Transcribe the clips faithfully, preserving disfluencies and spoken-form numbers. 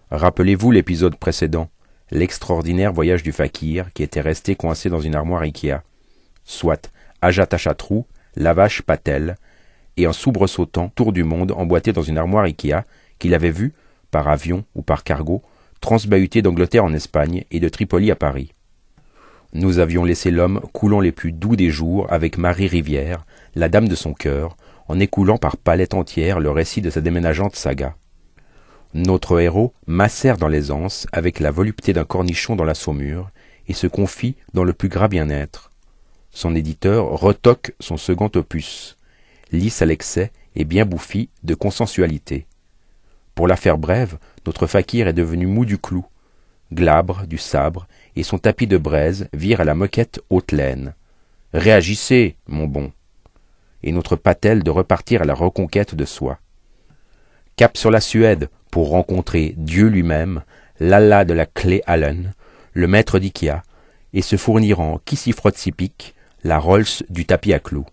Rappelez-vous l'épisode précédent, l'extraordinaire voyage du fakir qui était resté coincé dans une armoire Ikea. Soit Ajatashatru, la vache Patel, et en soubresautant tour du monde emboîté dans une armoire Ikea qu'il avait vu, par avion ou par cargo, transbahuté d'Angleterre en Espagne et de Tripoli à Paris. Nous avions laissé l'homme coulant les plus doux des jours avec Marie Rivière, la dame de son cœur, en écoulant par palettes entières le récit de sa déménageante saga. Notre héros macère dans l'aisance avec la volupté d'un cornichon dans la saumure et se confie dans le plus gras bien-être. Son éditeur retoque son second opus, lisse à l'excès et bien bouffi de consensualité. Pour la faire brève, notre fakir est devenu mou du clou, glabre du sabre, et son tapis de braise vire à la moquette haute laine. Réagissez, mon bon. Et notre Patel de repartir à la reconquête de soi. Cap sur la Suède pour rencontrer Dieu lui-même, l'Allah de la clé Allen, le maître d'Ikea, et se fournir en qui s'y frotte s'y pique, la Rolls du tapis à clous.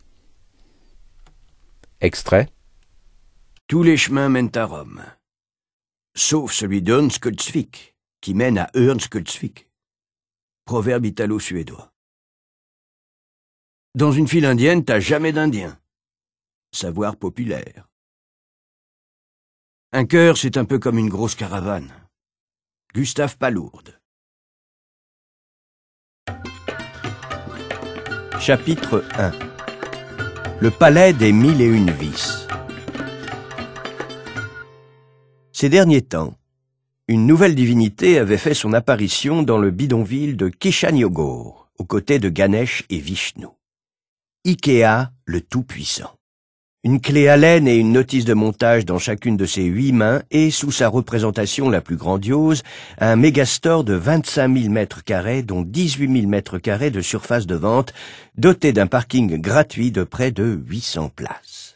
Extrait. Tous les chemins mènent à Rome, sauf celui d'Örnsköldsvik, qui mène à Örnsköldsvik. Proverbe italo-suédois. Dans une file indienne, t'as jamais d'Indien. Savoir populaire. Un cœur, c'est un peu comme une grosse caravane. Gustave Palourde. Chapitre un. Le palais des mille et une vices. Ces derniers temps, une nouvelle divinité avait fait son apparition dans le bidonville de Kishanyogur, aux côtés de Ganesh et Vishnu. Ikea, le Tout-Puissant. Une clé Allen et une notice de montage dans chacune de ses huit mains et, sous sa représentation la plus grandiose, un mégastore de vingt-cinq mille mètres carrés, dont dix-huit mille mètres carrés de surface de vente, doté d'un parking gratuit de près de huit cents places.